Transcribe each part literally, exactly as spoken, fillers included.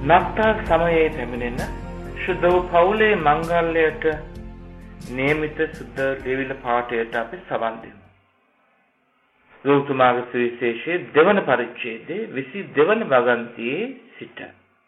නක්තා සමයේ පැමිණෙන ශුද්ධ වූ පවුලේ මංගල්‍යයට නියමිත සුද්ධ දෙවිල පාඨයට අපි සවන් දෙමු. ලෝතුමාගේ සුවිශේෂයේ දෙවන පරිච්ඡේදයේ විසි දෙවන වගන්තියේ සිට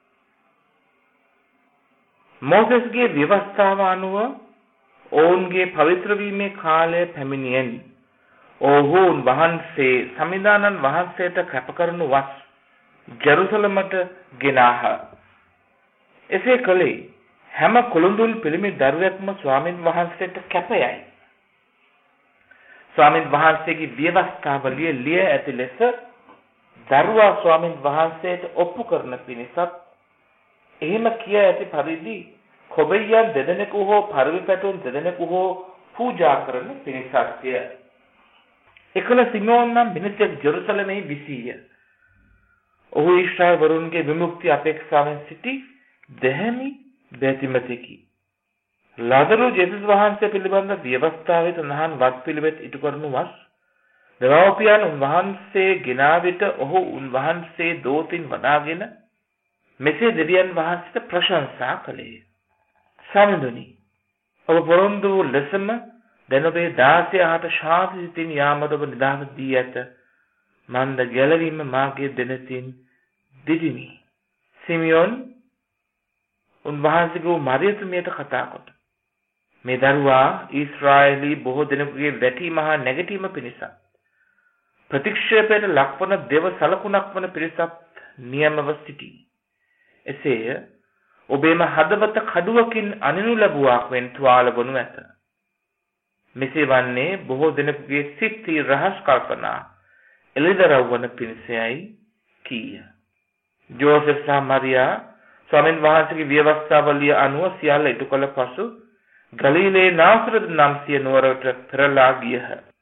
මෝසෙස්ගේ ව්‍යවස්ථාව අනුව ඔවුන්ගේ පවිත්‍ර වීමේ කාලය පැමිණියෙන් ඔවුන් වහන්සේ සමිදානන් වහන්සේට කැප කරනු වස් ජෙරුසලමට ගෙනාහ. එසේ කළේ හැම කුළුඳුල් පිළිමි දරුවෙක්ම ස්වාමින් වහන්සේට කැපයයි. ස්වාමින් වහන්සේගේ ව්‍යවස්ථාවලිය ලිය ඇති ලෙස දරුවා ස්වාමින් වහන්සේට ඔප්පු කරන පිණිසත් එහෙම කිය ඇති පරිදි කොබෙයන් දෙදෙනෙකු හෝ පරිවි පැටුම් දෙදෙනෙකු හෝ පූජා කරන පිණිසත්ය. එකල සිමෝන් නම් මිනිසෙක් ජෙරුසලමේ විසීය. ඔහු ඊශ්‍රායල් වරුන්ගේ විමුක්ති අපේක්ෂාවෙන් සිටි දෙහැමි බැතිමතෙකි. ලදරු ජේසුස් වහන්සේ පිළිබඳ ව්‍යවස්ථාවේ තනහන් වත් පිළිවෙත් ඉටු කරනු වස් දෙවෝපියන් උන්වහන්සේ ගෙනා විට ඔහු උන්වහන්සේ දෝතින් වඩාගෙන මෙසේ දෙවියන් වහන්සේට ප්‍රශංසා කළේ. සමිඳුනි ඔබ පොරොන්දු ලෙසම දැන් ඔබේ දාසය හට ශාන්ති සිතින් යාමද ඔබ නිදහස දී ඇත. මන්ද ගැලවීම මාගේ දෙනතින් දිදිමි. සිමියෝන් උන්වහන්සේගේ මරියතුමියට කතා කොට මේ දරුවා ඊශ්‍රායලී බොහෝ දෙනෙකුගේ වැටීම හා නැගිටීම පිණිස ප්‍රතික්ෂේපයට ලක්වන දේව සලකුණක් වන පිරිසක් නියමව සිටී. එසේය ඔබේම හදවත කඩුවකින් අනිනු ලැබුවාක් වෙන් තුවාල වනු ඇත. මෙසේ වන්නේ බොහෝ දෙනෙකුගේ සිත්හි රහස් කල්පනා එළිදරව් වන පිණිසයි කීය. ජෝසෙෆ් සහ මරියා ස්වාමීන් වහන්සේගේ ව්‍යවස්ථාවලිය අනුව සියල්ල ඉටු කළ පසු ගලීලේ නාසරත් නම් සිය නුවරට පෙරලා ගියහ.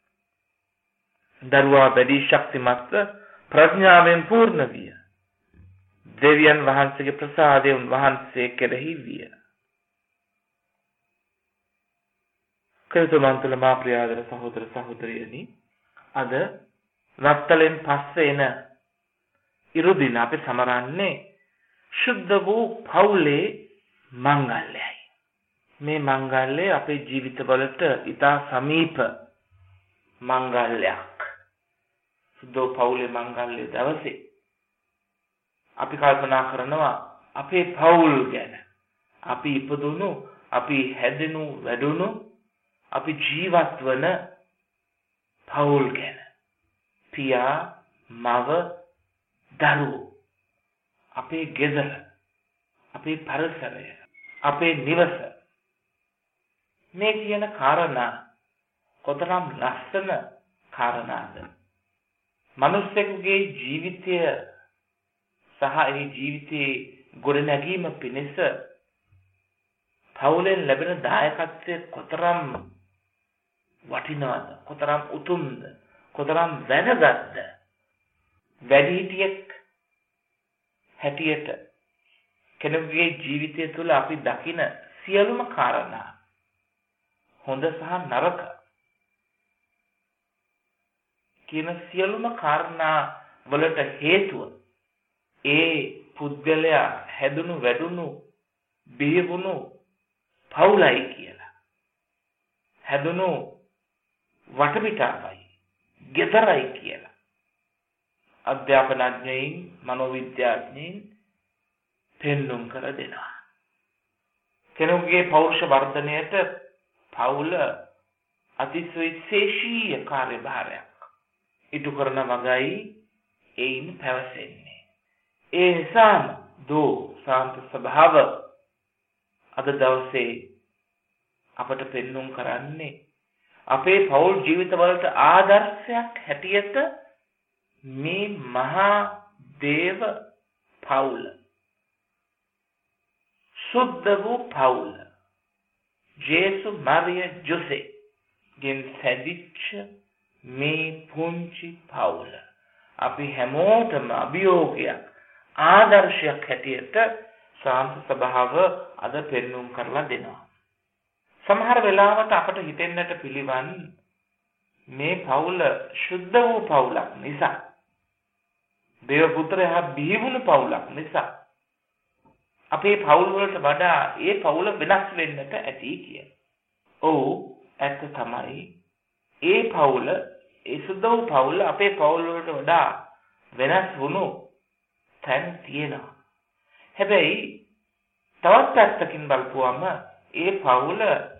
දරුවා වැඩි ශක්තිමත් ප්‍රඥාවෙන් පූර්ණ විය. දෙවියන් වහන්සේගේ ප්‍රසාදය උන්වහන්සේ කෙරෙහි විය. කල්තුමන්තුල මා ප්‍රියාදර සහෝදර සහෝදරියනි, අද නත්තලෙන් පස්සේ එන ඉරුදින අපි සමරන්නේ ශුද්ධ වූ පවුලේ මංගල්‍යයි. මේ මංගල්‍යය අපේ ජීවිතවලට ඉතා සමීප මංගල්‍යයක්. ශුද්ධ වූ පවුලේ මංගල්‍ය දවසේ අපි කල්පනා කරනවා අපේ පවුල් ගැන. අපි ඉපදුණු, අපි හැදෙනු, වැඩුණු, අපි ජීවත් වන පවුල් ගැන. පියා, මව, දරුවෝ, අපේ ගෙදර, අපේ පරිසරය, අපේ නිවස, මේ කියන කාරණා කොතරම් ලස්සන කාරණාද. මනුස්සයෙකුගේ ජීවිතය සහ ඒ ජීවිතයේ ගොඩනැගීම පිණිස පවුලෙන් ලැබෙන දායකත්වය කොතරම් වටිනවද, කොතරම් උතුම්ද, කොතරම් වැදගත්ද. වැඩිහිටියෙක් හැටියට කෙනෙකුගේ ජීවිතය තුළ අපි දකින සියලුම කාරණා හොඳ සහ නරක කියන සියලුම කාරණා වලට හේතුව ඒ පුද්ගලයා හැදුණු, වැඩුණු, බිහිවුණු පවුලයි කියලා. හැදුණු වටපිටාවයි, ගෙදරයි කියලා. අධ්‍යාපනඥයින්, මනෝවිද්‍යාඥයින් පෙන්눔 කර දෙනවා. කෙනෙකුගේ පෞරුෂ වර්ධනයට පවුල අතිශයින් කාර්යභාරයක් ඉටු කරන වගයි එයින් පැවසෙන්නේ. ඒ නිසාම දෝ සාන්ත ස්වභාව අද දවසේ අපට පෙන්눔 කරන්නේ අපේ පෞල් ජීවිතවලට ආදර්ශයක් හැටියට මේ මහා දේව පවුල, සුද්ධ වූ පවුල, ජේසු මරිය ජොසේ ගෙන් සැදිච්ච මේ පුංචි පවුල අපි හැමෝටම අභියෝගයක්, ආදර්ශයක් හැටියට සාන්ත ස්වභාව අද පෙන්눔 කරලා දෙනවා. සමහර වෙලාවට අපට හිතෙන්නට පිළිවන් මේ පවුල ශුද්ධ වූ පවුලක් නිසා, දේව පුත්‍රයා බිහි වුණු පවුලක් නිසා අපේ පවුල් වලට වඩා ඒ පවුල වෙනස් වෙන්නට ඇති කියලා. ඔව් ඇත්ත තමයි. ඒ පවුල ඒ සුදව පවුල අපේ පවුල් වලට වඩා වෙනස් වුණු තැන් තියෙනවා. හැබැයි තවත් පැත්තකින් බලපුවම ඒ පවුල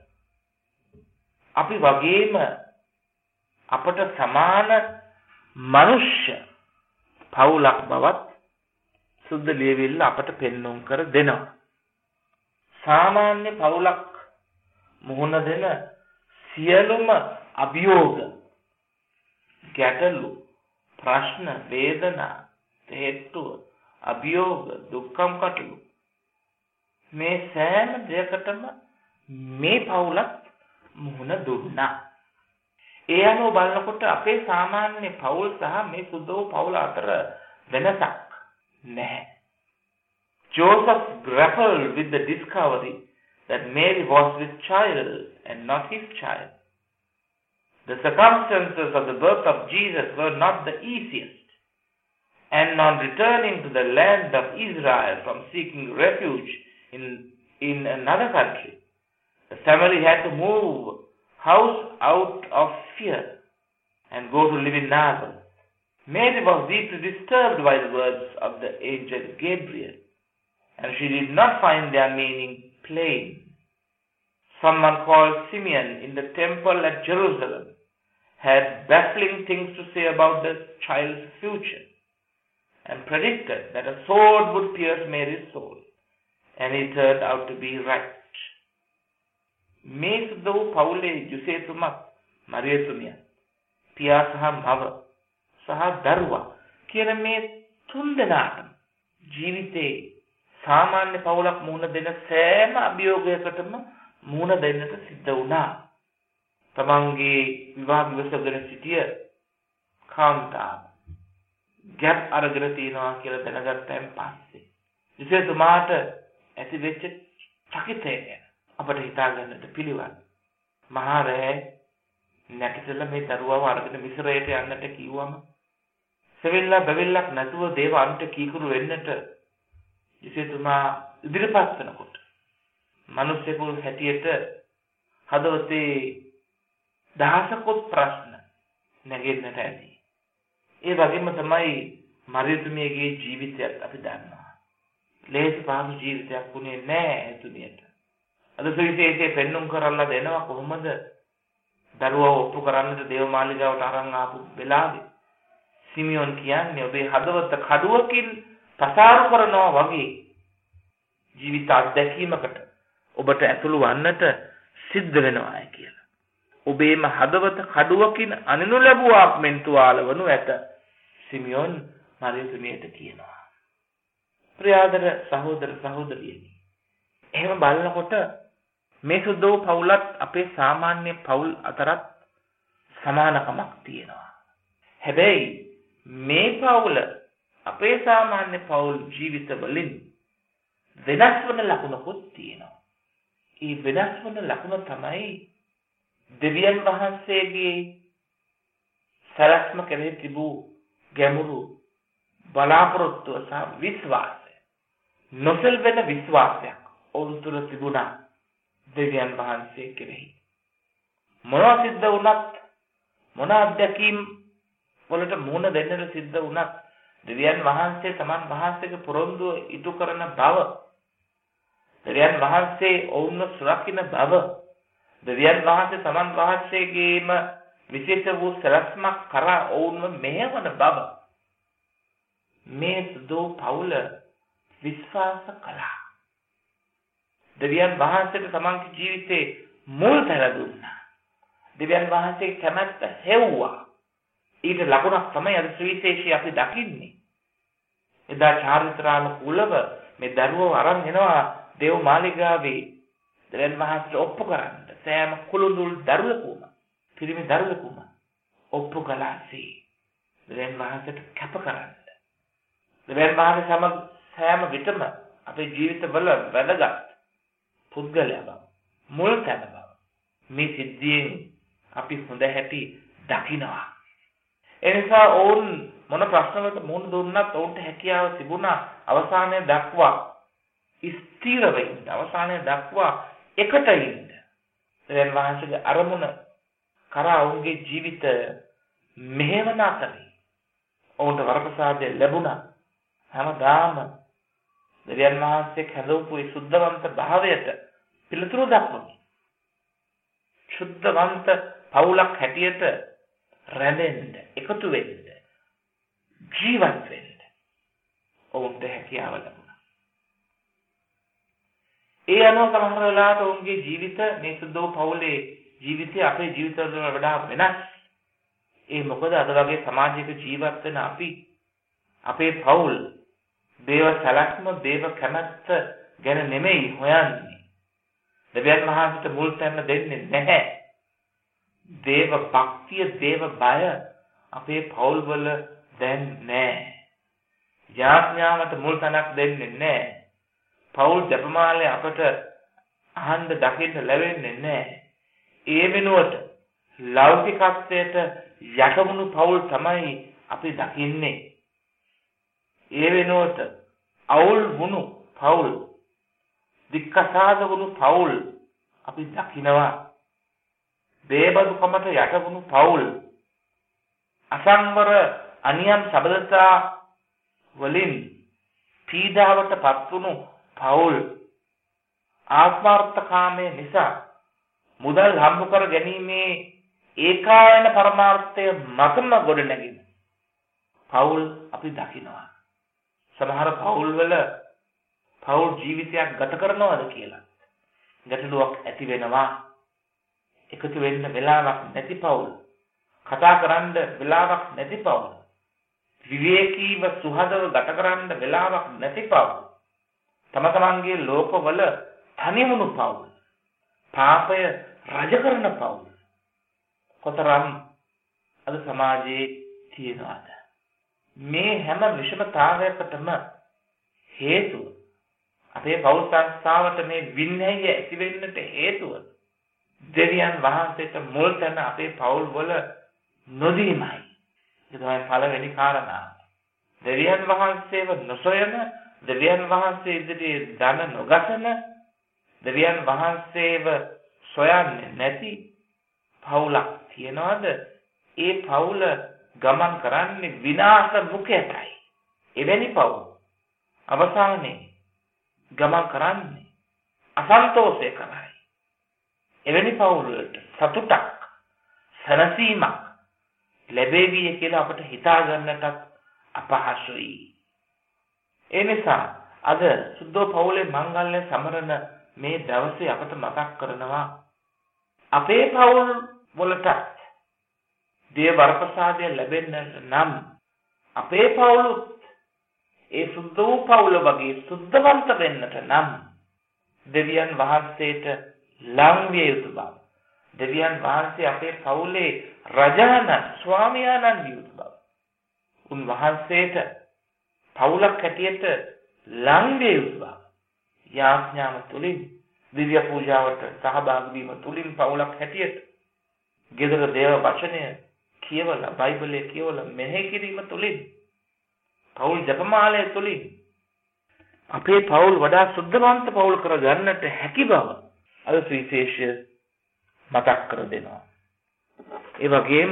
අපි වගේම අපට සමාන මනුෂ්‍ය පවුලක් බවත් සුද්ධ ලියවිල්ල අපට පෙන්වුම් කර දෙනවා. සාමාන්‍ය පවුලක් මුහුණ දෙන සියලුම අභියෝග, ගැටලු, ප්‍රශ්න, වේදනා, හේතුව, අභියෝග, දුක්ඛම් කටළු මේ සෑම දෙයකටම මේ පවුලක් මුහුණ දුන්නා. ඒ අනුව බලනකොට අපේ සාමාන්‍ය පවුල් සහ මේ සුද්ධ පවුල අතර වෙනසක් නැහැ. Joseph grappled with the discovery that Mary was with child and not his child. The circumstances of the birth of Jesus were not the easiest, and on returning to the land of Israel from seeking refuge in, in another country, the family had to move house out of fear and go to live in Nazareth. Mary was deeply disturbed by the words of the angel Gabriel, and she did not find their meaning plain. Someone called Simeon in the temple at Jerusalem had baffling things to say about the child's future, and predicted that a sword would pierce Mary's soul, and he turned out to be right. මේ සුද්ධ වූ පවුලේ යුසේතුමත් මරියතුමිය පියා සහ මව සහ දරුවා කියන මේ තුන් දෙනාටම ජීවිතේ සාමාන්‍ය පවුලක් මුහුණ දෙන සෑම අභියෝගයකටම මුහුණ දෙන්නට සිද්ධ වුණා. තමන්ගේ විවාහ විවසගෙන සිටිය කාන්තාව ගැප් අරගෙන තියනවා කියලා දැනගත්තයින් පස්සේ යුසේතුමාට ඇති වෙච්ච චකිතය ගැන අපට හිතා ගන්නට පිළිවන්. මහා රෑ නැගිටලා මේ දරුවව අරගෙන මිස්රයට යන්නට කිව්වම සෙවිල්ලා බෙවිල්ලක් නැතුව දේව අන්ට කීකුරු වෙන්නට යුසේතුමා ඉදිරිපත් වෙනකොට මිනිස්සෙකු හැටියට හදවතේ දහසකොත් ප්‍රශ්න නැගෙන්නට ඇති. ඒ වගේම තමයි මරියතුමියගේ ජීවිතයත් අපි දන්නවා. ලේසි පහසු ජීවිතයක් වුණේ නැහැ එතුමියට. අද සුවිශේෂයේ පෙන්눔 කරලා දෙනවා කොහොමද දරුවව ඔප්පු කරන්නට දේවමාලිගාවට අරන් ආපු වෙලාවේ සිමියෝන් කියන්නේ ඔබේ හදවත කඩුවකින් පසාරු කරනවා වගේ ජීවිත අත්දැකීමකට ඔබට ඇතුළු වන්නට සිද්ධ වෙනවා කියලා. ඔබේම හදවත කඩුවකින් අනිනු ලැබුවාක් මෙන් තුවාල වනු ඇත සිමියෝන් මරියතුමියට කියනවා. ප්‍රියාදර සහෝදර සහෝදරියනි, එහෙම බලනකොට මේ සුද්ධ පවුලත් අපේ සාමාන්‍ය පවුල් අතරත් සමානකමක් තියෙනවා. හැබැයි මේ පවුල අපේ සාමාන්‍ය පවුල් ජීවිත වලින් වෙනස් වන ලකුණකුත් තියෙනවා. ඒ වෙනස් වන ලකුණ තමයි දෙවියන් වහන්සේගේ සරස්ම කෙරෙහි තිබූ ගැඹුරු බලාපොරොත්තුව සහ විශ්වාසය. නොසෙල්වෙන විශ්වාසයක් ඔවුන් තුළ තිබුණා දෙවියන් වහන්සේ කෙරෙහි. මොනවා සිද්ධ වුණත් මොන අත්දැකීම් වලට මුහුණ දෙන්නට සිද්ධ වුණත් දෙවියන් වහන්සේ තමන් වහන්සේගේ පොරොන්දුව ඉටු කරන බව, දෙවියන් වහන්සේ ඔවුන්ව සුරකින්න බව, දෙවියන් වහන්සේ තමන් වහන්සේගේම විශේෂ වූ සලස්මක් කරා ඔවුන්ව මෙහෙවන බව මේ සුදෝ පවුල විශ්වාස කළා. දෙවියන් වහන්සේට තමන්ගේ ජීවිතේ මුල් තැන දුන්නා. දෙවියන් වහන්සේ කැමැත්ත හෙව්වා. ඊට ලකුණක් තමයි අද සුවිශේෂී අපි දකින්නේ. එදා චාරිත්‍රානුකූලව මේ දරුවව අරන් එනවා දේව මාලිගාවේ දෙවියන් වහන්සේට ඔප්පු කරන්න. සෑම කුළුඳුල් දරුවෙකුම, පිරිමි දරුවෙකුම ඔප්පු කළාසේ දෙවියන් වහන්සේට කැප කරන්න. දෙවියන් වහන්සේ සමග සෑම විටම අපේ ජීවිතවල වැදගත් පුද්ගලයා බව, මුල් තැන බව මේ සිද්ධියෙන් අපි හොඳ හැටි දකිනවා. එනිසා ඔවුන් මොන ප්‍රශ්නවලට මුහුණ දුන්නත් ඔවුන්ට හැකියාව තිබුණා අවසානයේ දක්වා ස්ථිරව ඉන්න අවසානයේ දක්වා එකට ඉන්න. දැන් වහන්සේගේ අරමුණ කරා ඔවුන්ගේ ජීවිත මෙහෙවන අතරේ ඔවුන්ට වරප්‍රසාදය ලැබුණා. හැමදාම දෙවියන් වහන්සේ කැඳවපු ඒ සුද්ධවන්ත භාවයට පිළිතුරු දක්වමි. සුද්ධවන්ත පවුලක් හැටියට රැඳෙන්න, එකතු වෙන්න, ජීවත් වෙන්න ඔවුන්ට හැකියාව ලැබුණා. ඒ අනුව සමහර වෙලාවට ඔවුන්ගේ ජීවිත මේ සුද්ධ පවුලේ ජීවිතය අපේ ජීවිතවල වඩා වෙනස්. ඒ මොකද අද වගේ සමාජයක ජීවත් වෙන අපි අපේ පවුල් දේව සලක්ම දේව කැමැත්ත ගැන නෙමෙයි හොයන්නේ. දෙවියන් වහන්සේට මුල් තැන දෙන්නේ නැහැ. දේව භක්තිය, දේව බය අපේ පවුල් වල දැන් නැහැ. යාඥාවට මුල් තැනක් දෙන්නේ නැහැ. පවුල් ජපමාලේ අපට අහන්න දකින්න ලැබෙන්නේ නැහැ. ඒ වෙනුවට ලෞකිකත්වයට යටවුණු පවුල් තමයි අපි දකින්නේ. ඒ වෙනුවට අවුල් වුණු පවුල්, දික්කසාද වුණු පවුල් අපි දකිනවා. දේබදුකමට යටවුණු පවුල්, අසංවර අනියම් සබඳතා වලින් පීඩාවට පත් වුණු පවුල්, ආත්මාර්ථකාමයේ නිසා මුදල් හම්බ කර ගැනීමේ ඒකායන පරමාර්ථය මතම ගොඩනැගෙන පවුල් අපි දකිනවා. සමහර පවුල් වල පවුල් ජීවිතයක් ගත කරනවද කියලා ගැටලුවක් ඇති වෙනවා. එකතු වෙන්න වෙලාවක් නැති පවුල්, කතා කරන්න වෙලාවක් නැති පවුල්, විවේකීව සුහදව ගත කරන්න වෙලාවක් නැති පවුල්, තම තමන්ගේ ලෝකවල තනි වුණු පවුල්, පාපය රජ කරන පවුල් කොතරම් අද සමාජයේ තියෙනවද? මේ හැම විෂමතාවයකටම හේතුව අපේ පෞල් සංස්ථාවට මේ වින්නැය ඇති වෙන්නට හේතුව දෙවියන් වහන්සේට මුල් තැන අපේ පෞල් වල නොදීමයි. ඒක තමයි පළවෙනි කාරණාව. දෙවියන් වහන්සේව නොසොයන, දෙවියන් වහන්සේ ඉදිරියේ දන නොගසන, දෙවියන් වහන්සේව සොයන්නේ නැති පවුලක් තියනවාද? ඒ පවුල ගමන් කරන්නේ විනාශ මුඛයටයි. එවැනි පවුල් අවසානයේ ගමන් කරන්නේ අසන්තෝෂය කරයි. එවැනි පවුල් වලට සතුටක්, සැනසීමක් ලැබෙවි කියලා අපට හිතා ගන්නටත් අපහසුයි. ඒ නිසා අද සුද්ධ පවුලේ මංගල්‍ය සමරන මේ දවසේ අපට මතක් කරනවා අපේ පවුල් වලට දේව වරප්‍රසාදය ලැබෙන්න නම් අපේ පවුලුත් ඒ සුද්ධ වූ පවුල වගේ සුද්ධවන්ත වෙන්නට නම් දෙවියන් වහන්සේට ලං විය යුතු බව. දෙවියන් වහන්සේ අපේ පවුලේ රජානන් ස්වාමියාණන් විය යුතු බව. උන්වහන්සේට පවුලක් හැටියට ලං විය යුතු බව. යාඥාව තුලින් දිව්‍ය පූජාවට සහභාගී වීම තුලින් පවුලක් හැටියට ගෙදර දේව වචනය කියවලා බයිබලය කියවලා මෙහෙය කිරීම තුලින් පවුල් ජපමාලය තුලින් අපේ පවුල් වඩා සුද්ධවන්ත පවුල් කර ගන්නට හැකි බව අද සුවිශේෂය මතක් කර දෙනවා. ඒ වගේම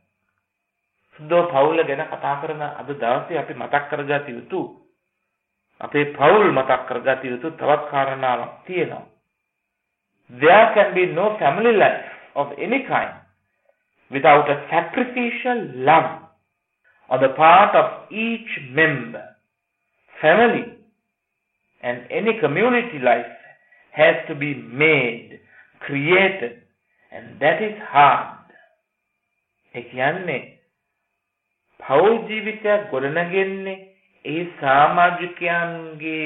සුද්ධ පවුල ගැන කතා කරන අද දවසේ අපි මතක් කරගත යුතු අපේ පවුල් මතක් කරගත යුතු තවත් කාරණාවක් තියෙනවා. There can be no family life of any kind without a sacrificial love on the part of each member. Family and any community life has to be made, created, and that is hard. ඒ කියන්නේ පෞල් ජීවිතය ගොඩනගෙන්නේ ඒ සමාජිකයන්ගේ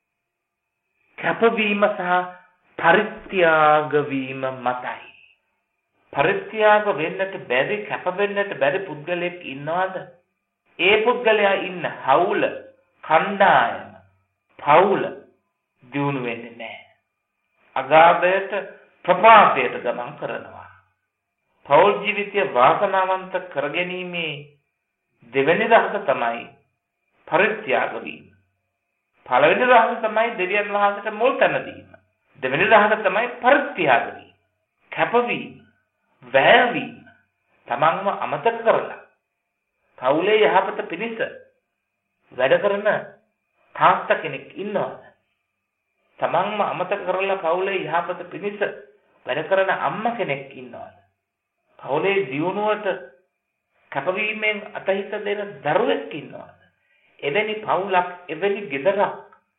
කැපවීම සහ පරිත්‍යාග වීම මතයි. පරිත්‍යාග වෙන්නට බැරි, කැප වෙන්නට බැරි පුද්ගලයෙක් ඉන්නවද? ඒ පුද්ගලයා ඉන්න හවුල, කණ්ඩායම, පවුල දියුණු වෙන්නේ නැහැ. අගාධයට, ප්‍රපාතයට ගමන් කරනවා. පෞල් ජීවිතය වාසනාවන්ත කරගැනීමේ දෙවෙනි රහස තමයි පරිත්‍යාග වීම. පළවෙනි රහස තමයි දෙවියන් වහන්සේට මුල් තැන දීම. දෙවෙනි රහස තමයි පරිත්‍යාග වීම. කැපවීම, වැයවීම. තමන්ව අමතක කරලා පවුලේ යහපත පිණිස වැඩ කරන තාත්තා කෙනෙක් ඉන්නවද? තමන්ව අමතක කරලා පවුලේ යහපත පිණිස වැඩ කරන අම්මා කෙනෙක් ඉන්නවද? පවුලේ දියුණුවට කැපවීමෙන් අතහිත දෙන දරුවෙක් ඉන්නවද? එවැනි පවුලක්, එවැනි ගෙදරක්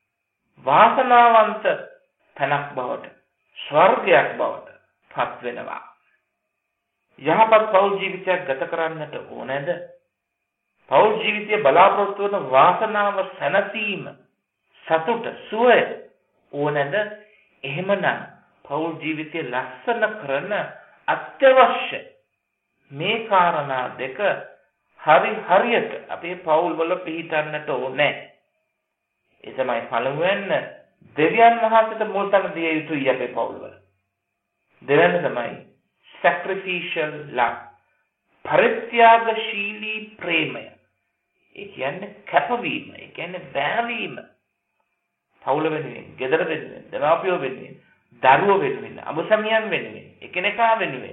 වාසනාවන්ත තැනක් බවට, ස්වර්ගයක් බවට පත් වෙනවා. යහපත් පෞල් ජීවිතයක් ගත කරන්නට ඕනේද? පෞල් ජීවිතය බලාපොරොත්තු වන වාසනාව, සැනසීම, සතුට, සුවය ඕනේද? එහෙමනම් පෞල් ජීවිතය ලස්සන කරන අත්‍යවශ්‍ය මේ කාරණා දෙක හරි හරියට අපේ පෞල් වල පිළිටන්නට ඕනේ. ඒ තමයි පළමුවෙන් දෙවියන් වහන්සේට මුල් තැන දිය යුතුයි අපේ පෞල් වල. දෙවෙනි තමයි sacrificial love. පරිත්‍යාගශීලී ප්‍රේමය. ඒ කියන්නේ කැපවීම, ඒ කියන්නේ වැයවීම. පෞල වෙනුවෙන්, ගෙදර වෙනුවෙන්, දෙමාපියෝ වෙනුවෙන්, දරුවෝ වෙනුවෙන්, අමුසමියන් වෙනුවෙන්, එකිනෙකා වෙනුවෙන්.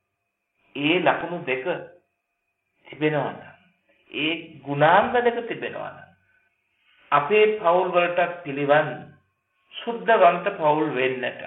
ඒ ලකුණු දෙක තිබෙනවා නම්, ඒ ගුණාංග දෙක තිබෙනවා නම් අපේ පෞල් වලට පිළිවන් සුද්ධවන්ත පෞල් වෙන්නට.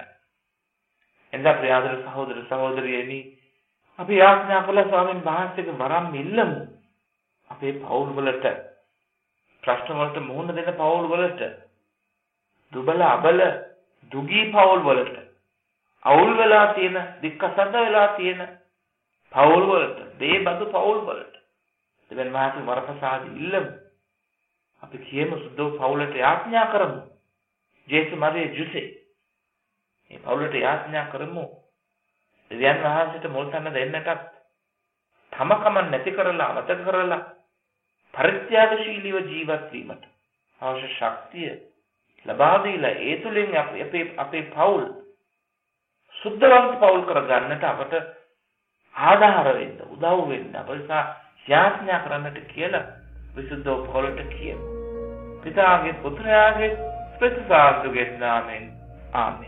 එඳා ප්‍රියාදර සහෝදර සහෝදරියනි, අපි යාඥා කළ ස්වාමීන් වහන්සේගේ වරම් ඉල්ලමු. අපේ පෞල් වලට, ප්‍රශ්න වලට මුහුණ දෙන පෞල් වලට, දුබල අබල දුගී පෞල් වලට, අවුල් වෙලා තියෙන, දික්කසඳ වෙලා තියෙන පෞල් වලට, දේබඳු පෞල් වලට දෙවියන් වහන්සේ වරප්‍රසාද ඉල්ලමු. අපි කියමු, සුද්ධ පෞලට යාඥා කරමු. ජේසු මරිය ජුසේ මේ පෞලට යාඥා කරමු. දෙවියන් වහන්සේට මුල් තැන දෙන්නටත්, තම කම නැති කරලා, අමතක කරලා පරිත්‍යාගශීලීව ජීවත් වීමට අවශ්‍ය ශක්තිය ලබා දීලා, ඒ තුලින් අපේ අපේ පෞල් සුද්ධවන්ත පෞල් කරගන්නට අපට ආධාර වෙන්න, උදව් වෙන්න, අපිට යාඥා කරන්නට කියලා විසුද්ධ පෞලට කියමු. පිතාගේ, පුත්‍රයාගේ, ස්පෙසිසාර්දුගේ නාමයෙන් ආමෙන්.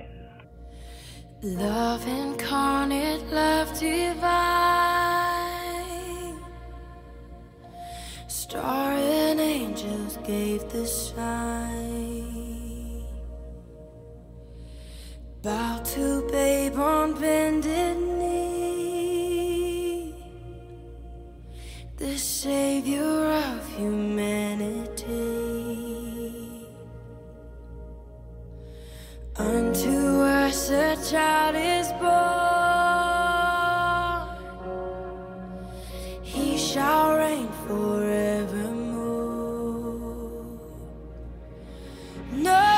Love incarnate, love divine, star and angels gave the sign, bow to babe on bended knee, the savior of humanity. Unto us a child is born, he shall reign forevermore. No,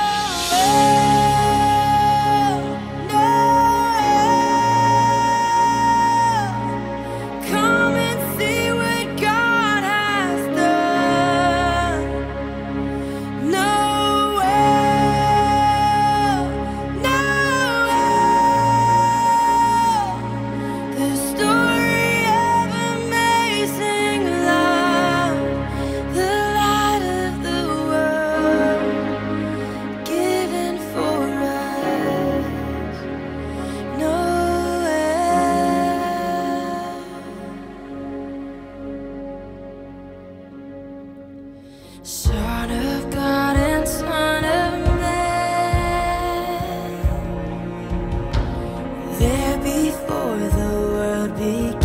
no, come and see what God has done. No. Son of God and Son of Man, there before the world began.